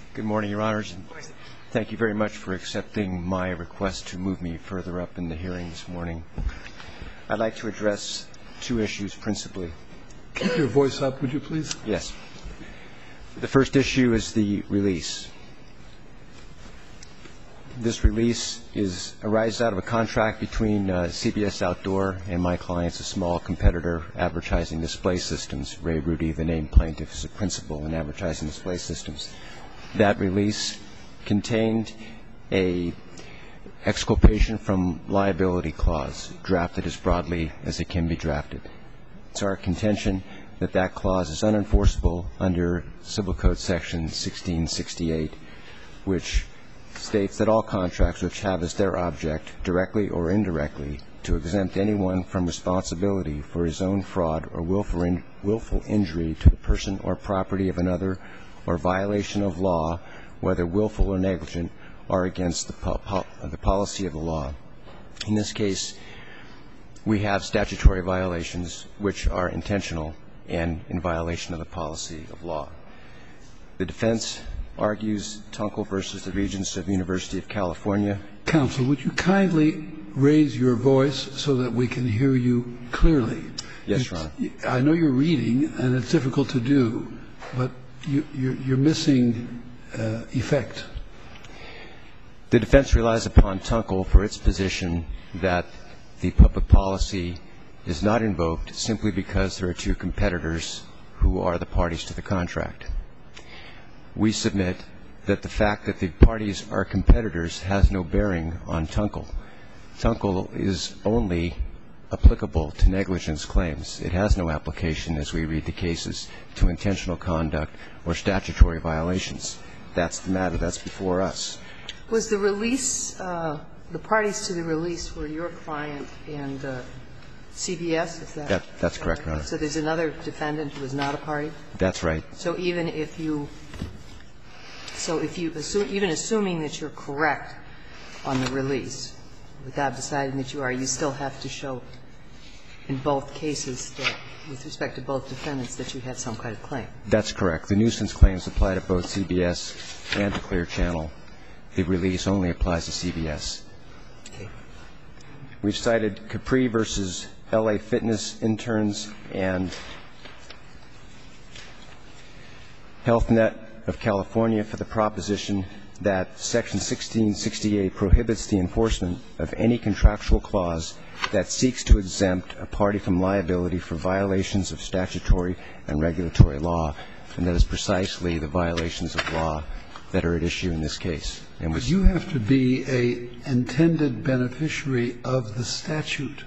Good morning, Your Honors. Thank you very much for accepting my request to move me further up in the hearing this morning. I'd like to address two issues principally. Keep your voice up, would you please? Yes. The first issue is the release. This release arises out of a contract between CBS Outdoor and my clients, a small competitor, Advertising Display Systems. Ray Rudy, the named plaintiff, is a principal in Advertising Display Systems. That release contained a exculpation from liability clause, drafted as broadly as it can be drafted. It's our contention that that clause is unenforceable under Civil Code Section 1668, which states that all contracts which have as their object, directly or indirectly, to exempt anyone from responsibility for his own fraud or willful injury to the person or property of another or violation of law, whether willful or negligent, are against the policy of the law. In this case, we have statutory violations which are intentional and in violation of the policy of law. The defense argues Tunkel versus the Regents of University of California. Counsel, would you kindly raise your voice so that we can hear you clearly? Yes, Your Honor. I know you're reading, and it's difficult to do, but you're missing effect. The defense relies upon Tunkel for its position that the public policy is not invoked simply because there are two competitors who are the parties to the contract. We submit that the fact that the parties are competitors has no bearing on Tunkel. Tunkel is only applicable to negligence claims. It has no application, as we read the cases, to intentional conduct or statutory violations. That's the matter that's before us. Was the release, the parties to the release were your client and CBS? Is that? That's correct, Your Honor. So there's another defendant who is not a party? That's right. So even assuming that you're correct on the release, without deciding that you are, you still have to show in both cases that, with respect to both defendants, that you had some kind of claim. That's correct. The nuisance claims apply to both CBS and to Clear Channel. The release only applies to CBS. Okay. We've cited Capri versus L.A. Fitness Interns and HealthNet of California for the proposition that Section 1668 prohibits the enforcement of any contractual clause that seeks to exempt a party from liability for violations of statutory and regulatory law, and that is precisely the violations of law that are at issue in this case. But you have to be an intended beneficiary of the statute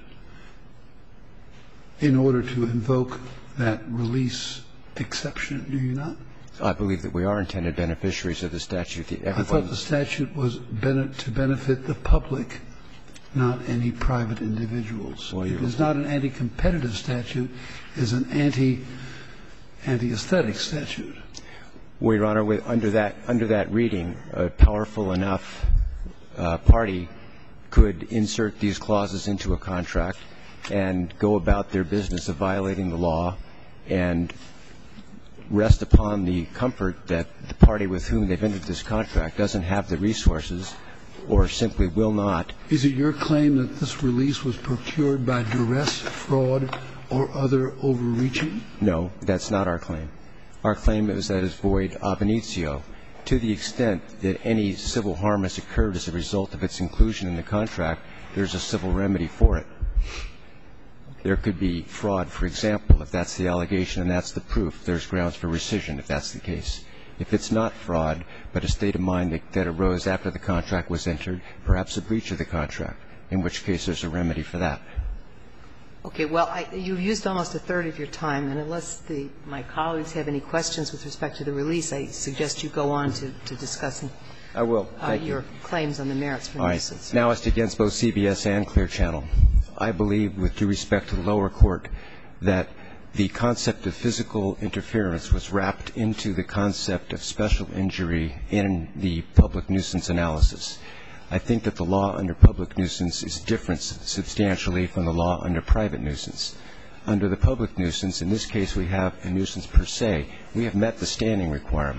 in order to invoke that release exception, do you not? I believe that we are intended beneficiaries of the statute. I thought the statute was to benefit the public, not any private individuals. It is not an anti-competitive statute. It is an anti-aesthetic statute. Well, Your Honor, under that reading, a powerful enough party could insert these clauses into a contract and go about their business of violating the law and rest upon the comfort that the party with whom they've entered this contract doesn't have the resources or simply will not. Is it your claim that this release was procured by duress, fraud, or other overreaching? No, that's not our claim. Our claim is that it's void ab initio. To the extent that any civil harm has occurred as a result of its inclusion in the contract, there's a civil remedy for it. There could be fraud, for example, if that's the allegation and that's the proof. There's grounds for rescission if that's the case. If it's not fraud, but a state of mind that arose after the contract was entered, perhaps a breach of the contract, in which case there's a remedy for that. Okay. Well, you've used almost a third of your time, and unless my colleagues have any questions with respect to the release, I suggest you go on to discuss your claims on the merits for nuisance. All right. Now, as against both CBS and Clear Channel, I believe, with due respect to the lower court, that the concept of physical interference was wrapped into the concept of special injury in the public nuisance analysis. I think that the law under public nuisance is different substantially from the law under private nuisance. Under the public nuisance, in this case we have a nuisance per se. We have met the standing requirement.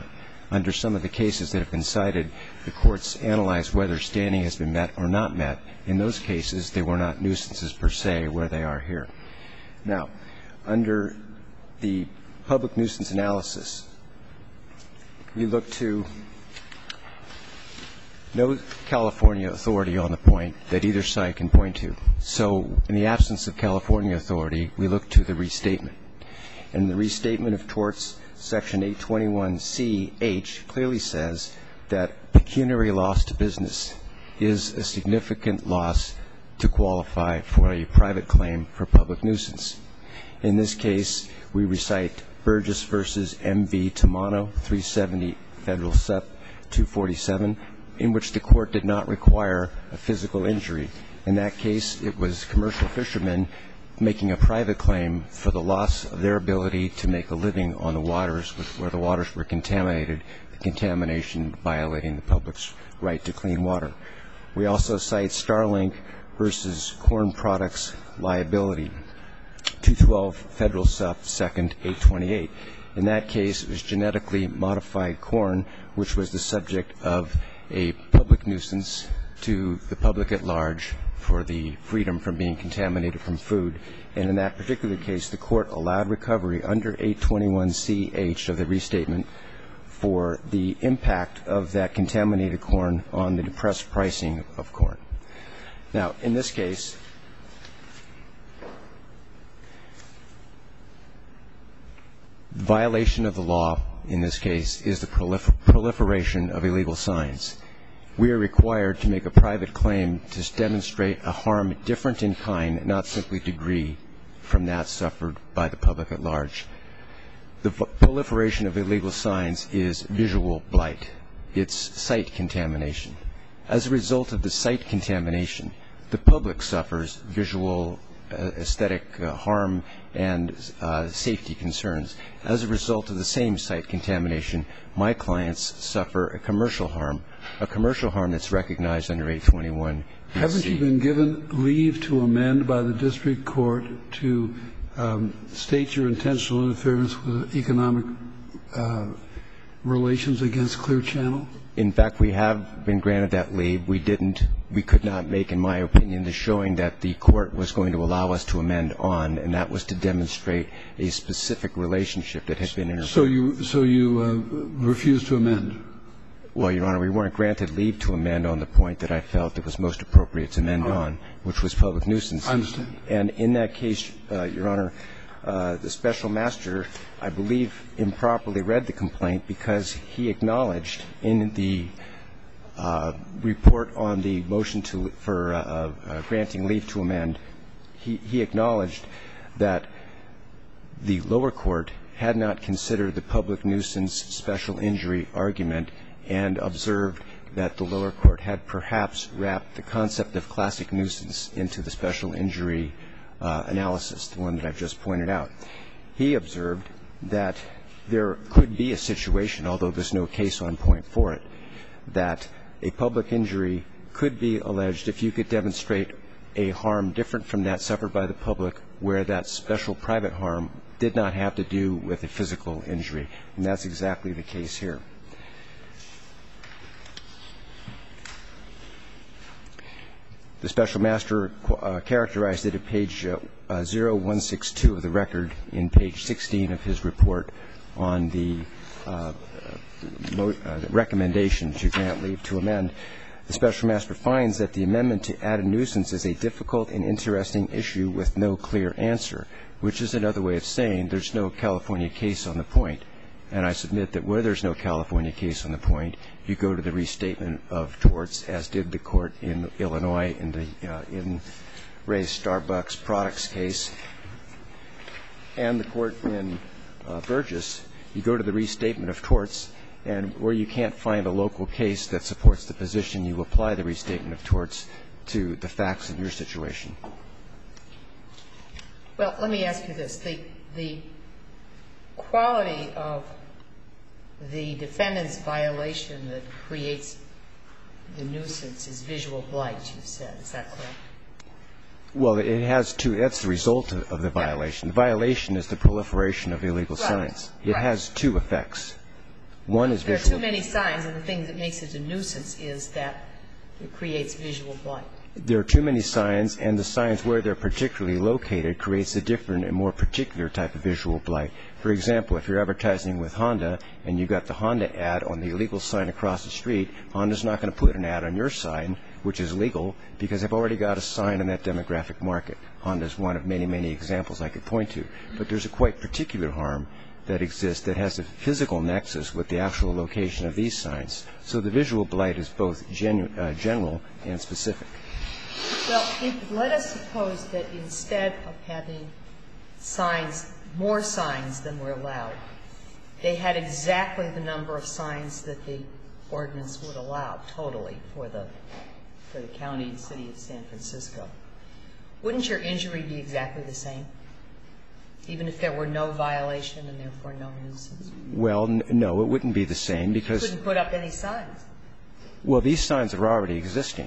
Under some of the cases that have been cited, the courts analyze whether standing has been met or not met. In those cases, they were not nuisances per se where they are here. Now, under the public nuisance analysis, we look to no California authority on the point that either side can point to. So in the absence of California authority, we look to the restatement. And the restatement of torts, Section 821CH, clearly says that pecuniary loss to business is a significant loss to qualify for a private claim for public nuisance. In this case, we recite Burgess v. M.V. Tamano, 370 Federal Sup. 247, in which the court did not require a physical injury. In that case, it was commercial fishermen making a private claim for the loss of their ability to make a living on the waters where the waters were contaminated, the contamination violating the public's right to clean water. We also cite Starlink v. Corn Products Liability, 212 Federal Sup. 2nd. 828. In that case, it was genetically modified corn, which was the subject of a public nuisance to the public at large for the freedom from being contaminated from food. And in that particular case, the court allowed recovery under 821CH of the restatement for the impact of that contaminated corn on the depressed pricing of corn. Now, in this case, violation of the law in this case is the proliferation of illegal signs. We are required to make a private claim to demonstrate a harm different in kind, not simply degree, from that suffered by the public at large. The proliferation of illegal signs is visual blight. It's sight contamination. As a result of the sight contamination, the public suffers visual, aesthetic harm and safety concerns. As a result of the same sight contamination, my clients suffer a commercial harm that's recognized under 821. Haven't you been given leave to amend by the district court to state your intentional interference with economic relations against Clear Channel? In fact, we have been granted that leave. We could not make, in my opinion, the showing that the court was going to allow us to amend on, and that was to demonstrate a specific relationship that had been interfered. So you refused to amend? Well, Your Honor, we weren't granted leave to amend on the point that I felt it was most appropriate to amend on, which was public nuisance. I understand. And in that case, Your Honor, the special master, I believe, improperly read the complaint because he acknowledged in the report on the motion for granting leave to amend, he acknowledged that the lower court had not considered the public nuisance special injury argument and observed that the lower court had perhaps wrapped the concept of classic nuisance into the special injury analysis, the one that I've just pointed out. He observed that there could be a situation, although there's no case on point for it, that a public injury could be alleged if you could demonstrate a harm different from that suffered by the public where that special private harm did not have to do with a physical injury. And that's exactly the case here. The special master characterized it at page 0162 of the record in page 16 of his report on the recommendation to grant leave to amend. The special master finds that the amendment to add a nuisance is a difficult and interesting issue with no clear answer, which is another way of saying there's no California case on the point. And I submit that where there's no California case on the point, you go to the restatement of torts, as did the court in Illinois in Ray's Starbucks products case, and the court in Burgess. You go to the restatement of torts, and where you can't find a local case that supports the position, you apply the restatement of torts to the facts in your situation. Well, let me ask you this. The quality of the defendant's violation that creates the nuisance is visual blight, you said. Is that correct? Well, it has two. That's the result of the violation. The violation is the proliferation of illegal signs. It has two effects. One is There visual. are too many signs, and the thing that makes it a nuisance is that it creates visual blight. There are too many signs, and the signs where they're particularly located creates a different and more particular type of visual blight. For example, if you're advertising with Honda and you've got the Honda ad on the illegal sign across the street, Honda's not going to put an ad on your sign, which is legal, because they've already got a sign in that demographic market. Honda's one of many, many examples I could point to. But there's a quite particular harm that exists that has a physical nexus with the actual location of these signs. So the visual blight is both general and specific. Well, let us suppose that instead of having signs, more signs than were allowed, they had exactly the number of signs that the ordinance would allow totally for the county and city of San Francisco. Wouldn't your injury be exactly the same, even if there were no violation and therefore no nuisance? Well, no, it wouldn't be the same because you couldn't put up any signs. Well, these signs are already existing.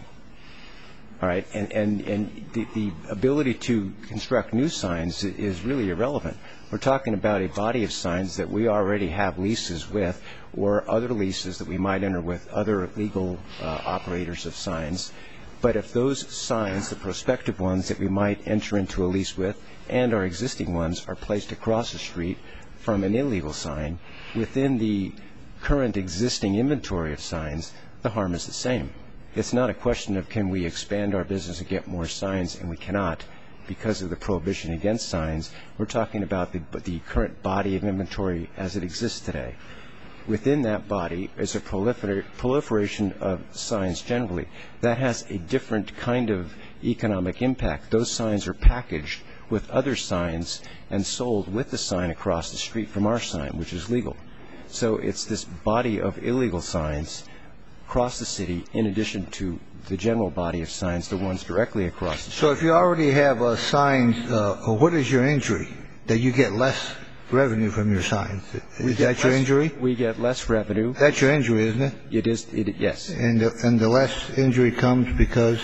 All right, and the ability to construct new signs is really irrelevant. We're talking about a body of signs that we already have leases with, or other leases that we might enter with other legal operators of signs. But if those signs, the prospective ones that we might enter into a lease with, and our existing ones are placed across the street from an illegal sign, within the current existing inventory of signs, the harm is the same. It's not a question of can we expand our business and get more signs, and we cannot because of the prohibition against signs. We're talking about the current body of inventory as it exists today. Within that body is a proliferation of signs generally. That has a different kind of economic impact. Those signs are packaged with other signs and sold with the sign across the street from our sign, which is legal. So it's this body of illegal signs across the city in addition to the general body of signs, the ones directly across the street. So if you already have signs, what is your injury? That you get less revenue from your signs. Is that your injury? We get less revenue. That's your injury, isn't it? It is, yes. And the less injury comes because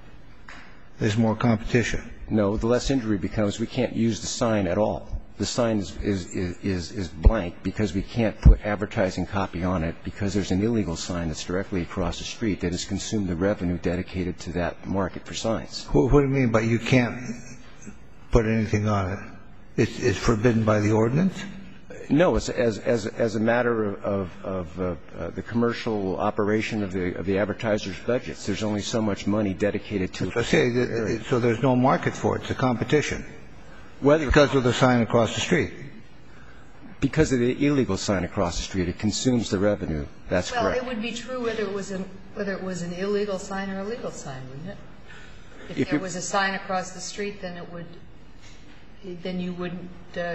there's more competition. No, the less injury becomes we can't use the sign at all. The sign is blank because we can't put advertising copy on it because there's an illegal sign that's directly across the street that has consumed the revenue dedicated to that market for signs. What do you mean by you can't put anything on it? It's forbidden by the ordinance? No, it's as a matter of the commercial operation of the advertisers' budgets. There's only so much money dedicated to it. So there's no market for it. It's a competition. Because of the sign across the street. Because of the illegal sign across the street, it consumes the revenue. That's correct. Well, it would be true whether it was an illegal sign or a legal sign, wouldn't it? If there was a sign across the street, then you wouldn't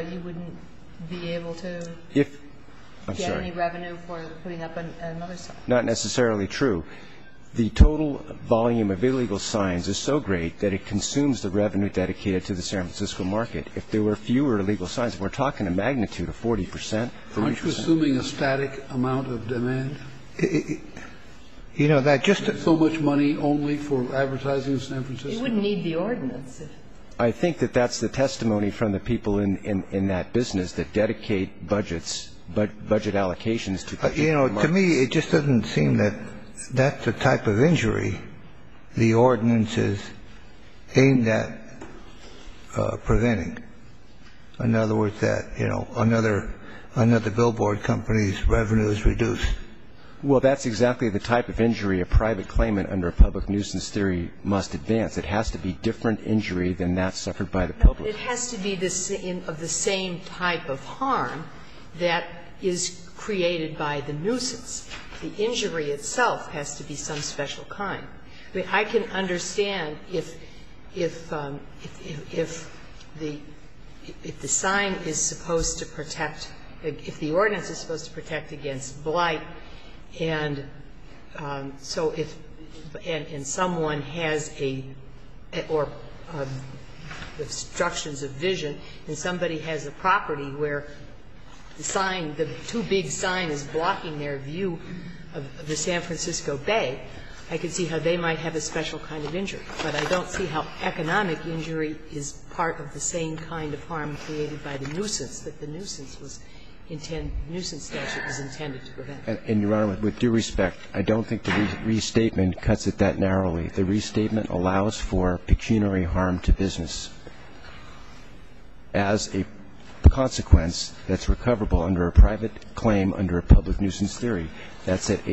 be able to get any revenue for putting up another sign. Not necessarily true. The total volume of illegal signs is so great that it consumes the revenue dedicated to the San Francisco market. If there were fewer illegal signs, we're talking a magnitude of 40%. Aren't you assuming a static amount of demand? You know, that just so much money only for advertising in San Francisco? You wouldn't need the ordinance. I think that's the testimony from the people in that business that dedicate budget allocations to particular markets. To me, it just doesn't seem that that's the type of injury the ordinance is aimed at preventing. In other words, that, another billboard company's revenue is reduced. Well, that's exactly the type of injury a private claimant under a public nuisance theory must advance. It has to be different injury than that suffered by the public. It has to be of the same type of harm that is created by the nuisance. The injury itself has to be some special kind. I mean, I can understand if the sign is supposed to protect, if the ordinance is supposed to protect against blight, and so if someone has obstructions of vision, and somebody has a property where the too big sign is blocking their view of the San Francisco Bay, I could see how they might have a special kind of injury. But I don't see how economic injury is part of the same kind of harm created by the nuisance, that the nuisance was nuisance statute was intended to prevent. And, Your Honor, with due respect, I don't think the restatement cuts it that narrowly. The restatement allows for pecuniary harm to business as a consequence that's recoverable under a private claim under a public nuisance theory. That's at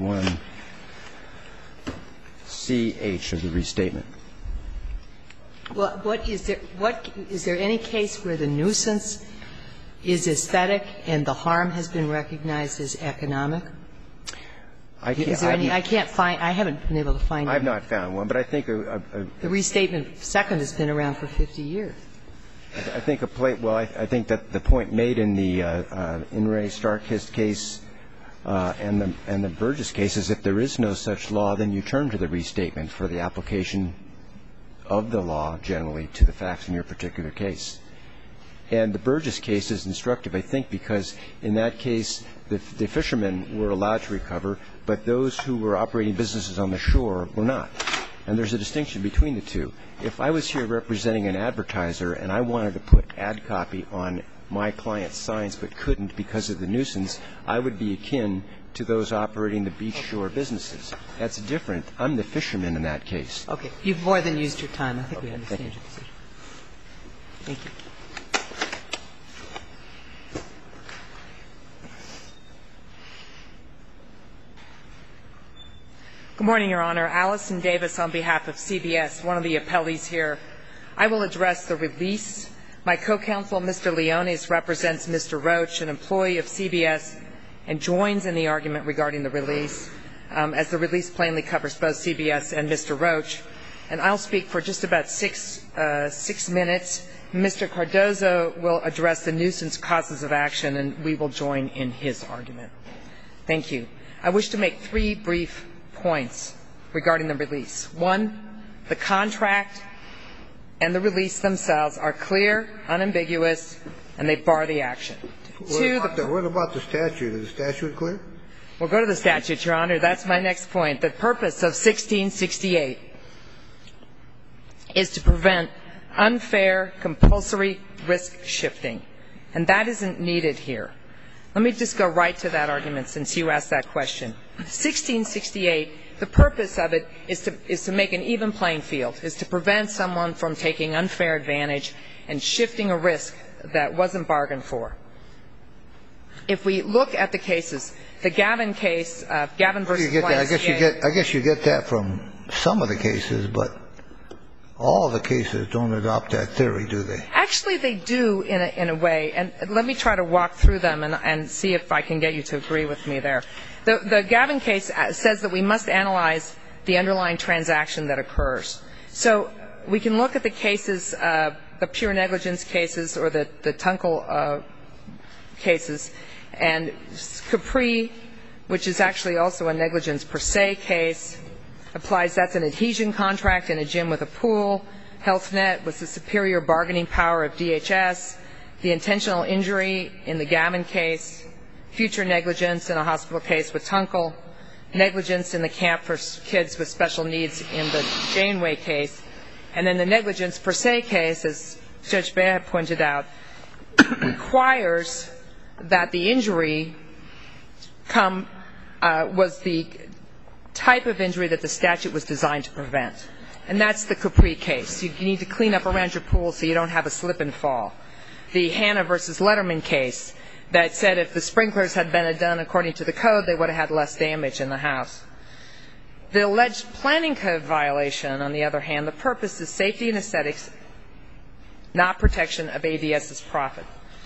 821CH of the restatement. Well, is there any case where the nuisance is aesthetic and the harm has been recognized as economic? Is there any? I haven't been able to find any. I've not found one, but I think the restatement second has been around for 50 years. I think I think that the point made in the In re Starkist case and the Burgess case is if there is no such law, then you turn to the restatement for the application of the law generally to the facts in your particular case. And the Burgess case is instructive, I think, because in that case the fishermen were allowed to recover, but those who were operating businesses on the shore were not. And there's a distinction between the two. If I was here representing an advertiser and I wanted to put ad copy on my client's signs but couldn't because of the nuisance, I would be akin to those operating the beach shore businesses. That's different. I'm the fisherman in that case. Okay. You've more than used your time. I think we understand your position. Thank you. Good morning, Your Honor. Allison Davis on behalf of CBS, one of the appellees here. I will address the release. My co-counsel, Mr. Leones, represents Mr. Roach, an employee of CBS, and joins in the argument regarding the release, as the release plainly covers both CBS and Mr. Roach. And I'll speak for just about six minutes. Mr. Cardozo will address the nuisance causes of action, and we will join in his argument. Thank you. I wish to make three brief points regarding the release. One, the contract and the release themselves are clear, unambiguous, and they bar the action. What about the statute? Is the statute clear? We'll go to the statute, Your Honor. That's my next point. The purpose of 1668 is to prevent unfair, compulsory risk shifting, and that isn't needed here. Let me just go right to that argument since you asked that question. 1668, the purpose of it is to make an even playing field, is to prevent someone from taking unfair advantage and shifting a risk that wasn't bargained for. If we look at the cases, the Gavin case, Gavin versus YMCA. I guess you get that from some of the cases, but all the cases don't adopt that theory, do they? Actually, they do in a way, and let me try to walk through them and see if I can get you to agree with me there. The Gavin case says that we must analyze the underlying transaction that occurs. So we can look at the cases, the pure negligence cases or the Tunkel cases, and Capri, which is actually also a negligence per se case, applies. That's an adhesion contract in a gym with a pool. HealthNet was the superior bargaining power of DHS. The intentional injury in the Gavin case. Future negligence in a hospital case with Tunkel. Negligence in the camp for kids with special needs in the Janeway case. And then the negligence per se case, as Judge Beyer pointed out, requires that the injury was the type of injury that the statute was designed to prevent. And that's the Capri case. You need to clean up around your pool so you don't have a slip and fall. The Hanna versus Letterman case that said if the sprinklers had been done according to the code, they would have had less damage in the house. The alleged planning code violation, on the other hand, the purpose is safety and aesthetics, not protection of ADS's profit.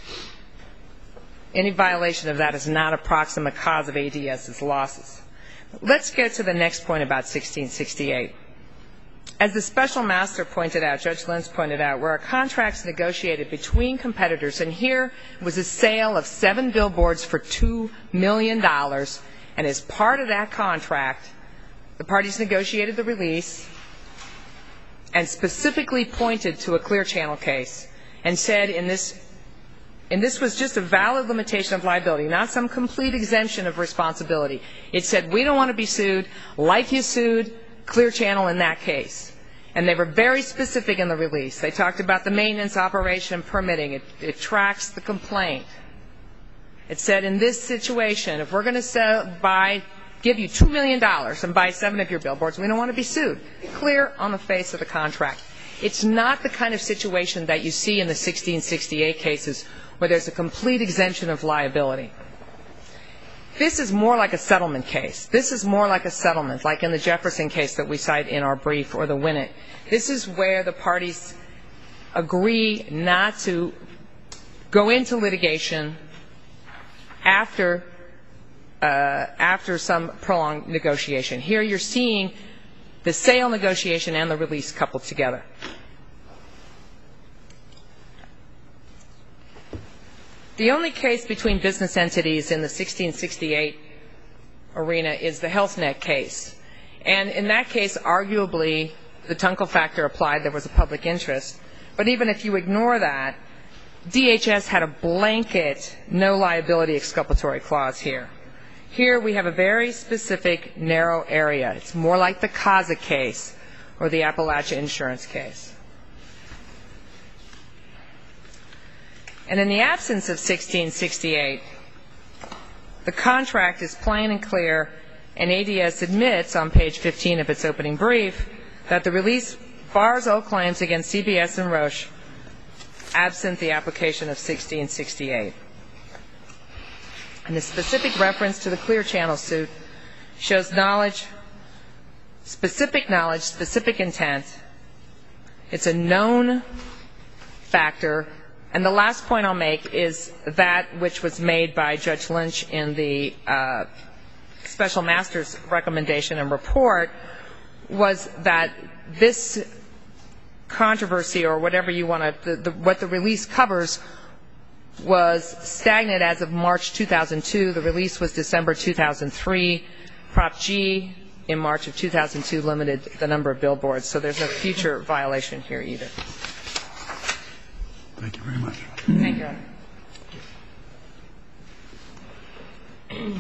Any violation of that is not a proximate cause of ADS's losses. Let's get to the next point about 1668. As the special master pointed out, Judge Lentz pointed out, where a contract's negotiated between competitors, and here was a sale of 7 billboards for $2 million, and as part of that contract, the parties negotiated the release and specifically pointed to a Clear Channel case and said and this was just a valid limitation of liability, not some complete exemption of responsibility. It said we don't want to be sued like you sued Clear Channel in that case. And they were very specific in the release. They talked about the maintenance operation permitting. It tracks the complaint. It said in this situation, if we're going to give you $2 million and buy 7 of your billboards, we don't want to be sued. Clear on the face of the contract. It's not the kind of situation that you see in the 1668 cases where there's a complete exemption of liability. This is more like a settlement case. This is more like a settlement, like in the Jefferson case that we cite in our brief, or the Winnett. This is where the parties agree not to go into litigation after some prolonged negotiation. Here you're seeing the sale negotiation and the release coupled together. The only case between business entities in the 1668 arena is the HealthNet case. And in that case, arguably, the Tunkel factor applied. There was a public interest. But even if you ignore that, DHS had a blanket no liability exculpatory clause here. Here we have a very specific narrow area. It's more like the Kaza case or the Appalachia insurance case. And in the absence of 1668, the contract is plain and clear, and ADS admits on page 15 of its opening brief that the release bars all claims against CBS and Roche absent the application of 1668. And the specific reference to the Clear Channel suit shows knowledge, specific intent. It's a known factor. And the last point I'll make is that which was made by Judge Lynch in the Special Master's recommendation and report was that this controversy, or whatever you want to, what the release covers, was stagnant as of March 2002. The release was December 2003. Prop G in March of 2002 limited the number of billboards. So there's no future violation here either. Thank you very much. Thank you, Your Honor.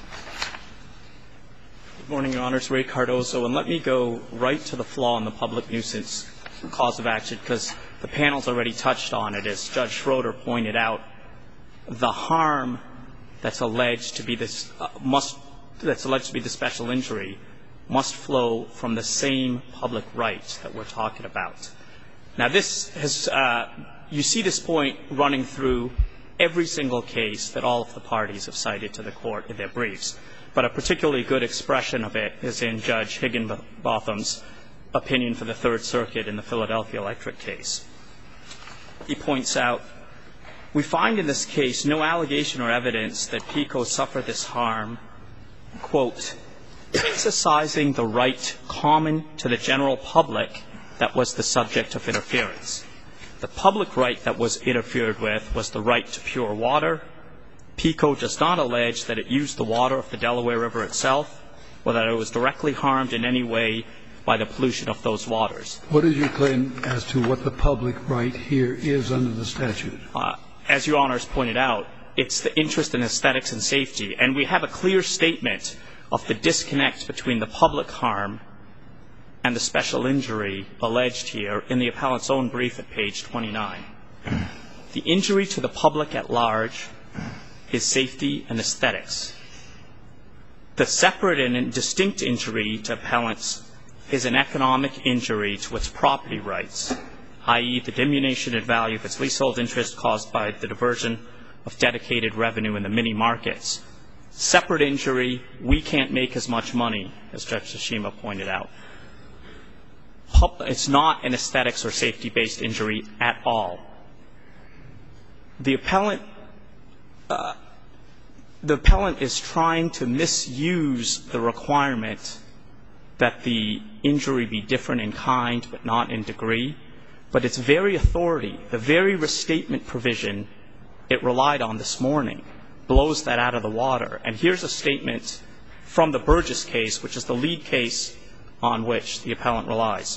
Good morning, Your Honors. Ray Cardozo. And let me go right to the flaw in the public nuisance cause of action, because the panel's already touched on it. As Judge Schroeder pointed out, the harm that's alleged to be the special injury must flow from the same public rights that we're talking about. Now, this has you see this point running through every single case that all of the parties have cited to the court in their briefs. But a particularly good expression of it is in Judge Higginbotham's opinion for the Third Circuit in the Philadelphia Electric case. He points out, we find in this case no allegation or evidence that PICO suffered this harm, quote, exercising the right common to the general public that was the subject of interference. The public right that was interfered with was the right to pure water. PICO does not allege that it used the water of the Delaware River itself, or that it was directly harmed in any way by the pollution of those waters. What is your claim as to what the public right here is under the statute? As Your Honors pointed out, it's the interest in aesthetics and safety. And we have a clear statement of the disconnect between the public harm and the special injury alleged here in the appellant's own brief at page 29. The injury to the public at large is safety and aesthetics. The separate and distinct injury to appellants is an economic injury to its property rights, i.e. the diminution in value of its leasehold interest caused by the diversion of dedicated revenue in the mini markets. Separate injury, we can't make as much money, as Judge Tsushima pointed out. It's not an aesthetics or safety-based injury at all. The appellant is trying to misuse the requirement that the injury be different in kind but not in degree. But its very authority, the very restatement provision it relied on this morning, blows that out of the water. And here's a statement from the Burgess case, which is the lead case on which the appellant relies.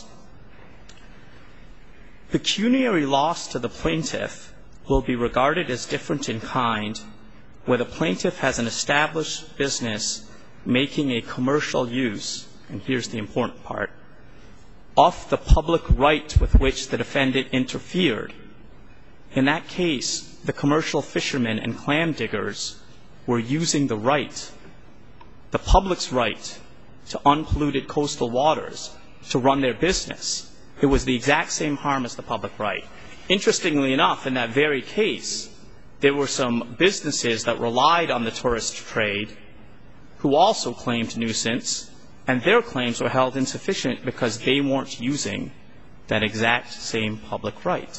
Pecuniary loss to the plaintiff will be regarded as different in kind where the plaintiff has an established business making a commercial use, and here's the important part, of the public right with which the defendant interfered. In that case, the commercial fishermen and clam diggers were using the right, the public's right, to unpolluted coastal waters to run their business. It was the exact same harm as the public right. Interestingly enough, in that very case, there were some businesses that relied on the tourist trade who also claimed nuisance, and their claims were held insufficient because they weren't using that exact same public right.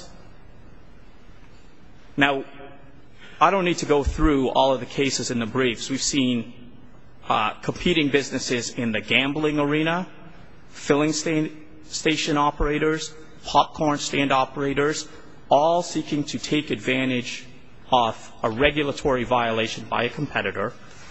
Now, I don't need to go through all of the cases in the briefs. We've seen competing businesses in the gambling arena, filling station operators, popcorn stand operators, all seeking to take advantage of a regulatory violation by a competitor,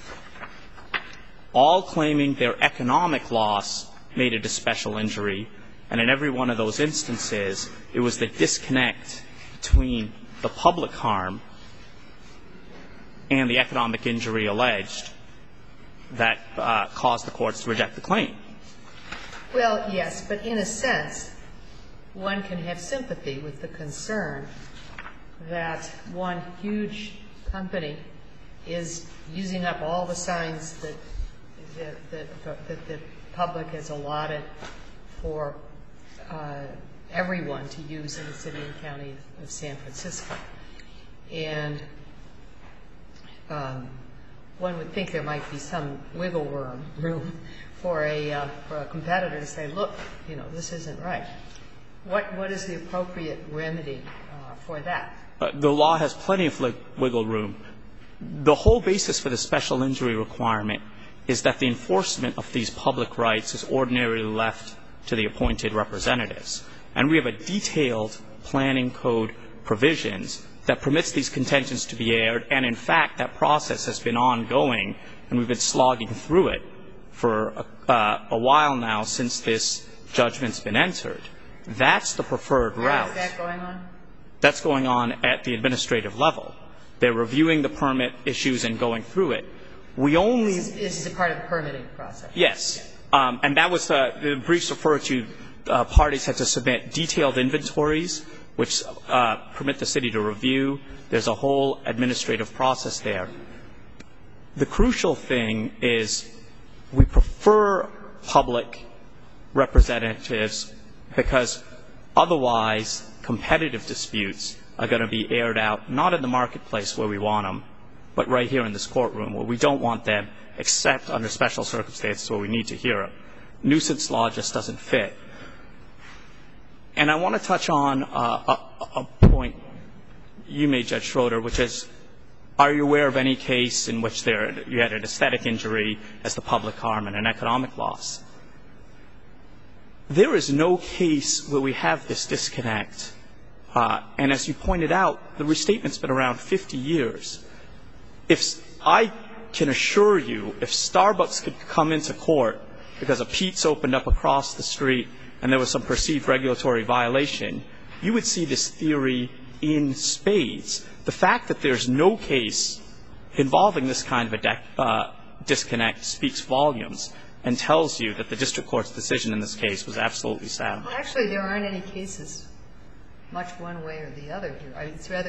all claiming their economic loss made it a special injury. And in every one of those instances, it was the disconnect between the public harm and the economic injury alleged that caused the courts to reject the claim. Well, yes, but in a sense, one can have sympathy with the concern that one huge company is using up all the signs that the public has allotted for everyone to use in the city and county of San Francisco. And one would think there might be some wiggle room for a competitor to say, look, you know, this isn't right. What is the appropriate remedy for that? The law has plenty of wiggle room. The whole basis for the special injury requirement is that the enforcement of these public rights is ordinarily left to the appointed representatives. And we have a detailed planning code provisions that permits these contentions to be aired, and in fact that process has been ongoing, and we've been slogging through it for a while now since this judgment's been entered. That's the preferred route. Where is that going on? That's going on at the administrative level. They're reviewing the permit issues and going through it. This is a part of the permitting process. Yes. And that was the briefs refer to parties had to submit detailed inventories, which permit the city to review. There's a whole administrative process there. The crucial thing is we prefer public representatives because otherwise competitive disputes are going to be aired out, not in the marketplace where we want them, but right here in this courtroom where we don't want them except under special circumstances where we need to hear them. Nuisance law just doesn't fit. And I want to touch on a point you made, Judge Schroeder, which is, are you aware of any case in which you had an aesthetic injury as the public harm and an economic loss? There is no case where we have this disconnect. And as you pointed out, the restatement's been around 50 years. If I can assure you, if Starbucks could come into court because a Pete's opened up across the street and there was some perceived regulatory violation, you would see this theory in spades. The fact that there's no case involving this kind of a disconnect speaks volumes and tells you that the district court's decision in this case was absolutely sound. Well, actually, there aren't any cases much one way or the other here. It's rather...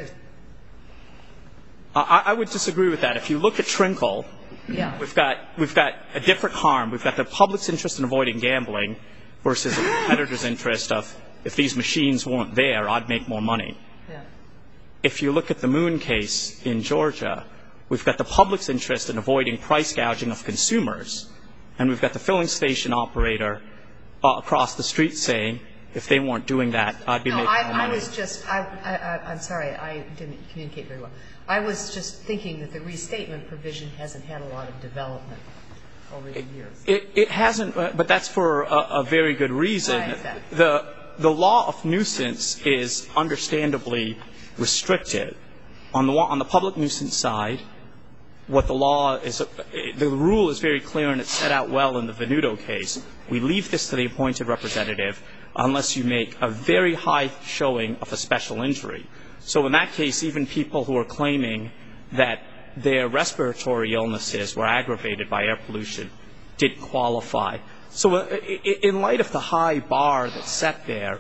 I would disagree with that. If you look at Trinkle, we've got a different harm. We've got the public's interest in avoiding gambling versus a competitor's interest of, if these machines weren't there, I'd make more money. Yeah. If you look at the Moon case in Georgia, we've got the public's interest in avoiding price gouging of consumers, and we've got the filling station operator across the street saying, if they weren't doing that, I'd be making more money. I was just, I'm sorry, I didn't communicate very well. I was just thinking that the restatement provision hasn't had a lot of development over the years. It hasn't, but that's for a very good reason. Why is that? The law of nuisance is understandably restricted. On the public nuisance side, what the law is, the rule is very clear and it's set out well in the Venuto case. We leave this to the appointed representative unless you make a very high showing of a special injury. So in that case, even people who are claiming that their respiratory illnesses were aggravated by air pollution didn't qualify. So in light of the high bar that's set there,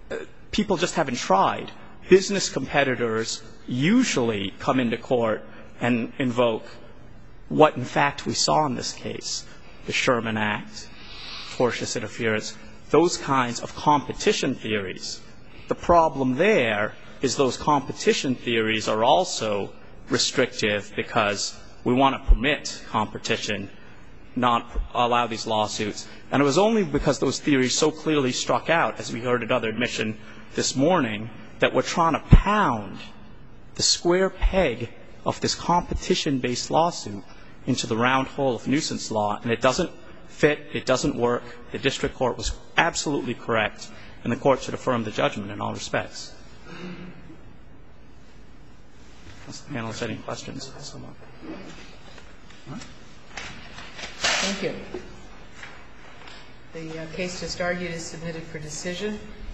people just haven't tried. Business competitors usually come into court and invoke what, in fact, we saw in this case, the Sherman Act, tortious interference, those kinds of competition theories. The problem there is those competition theories are also restrictive because we want to permit competition, not allow these lawsuits. And it was only because those theories so clearly struck out, as we heard at other admission this morning, that we're trying to pound the square peg of this competition-based lawsuit into the round hole of nuisance law. And it doesn't fit. It doesn't work. The district court was absolutely correct, and the court should affirm the judgment in all respects. Unless the panel has any questions. Thank you. The case just argued is submitted for decision.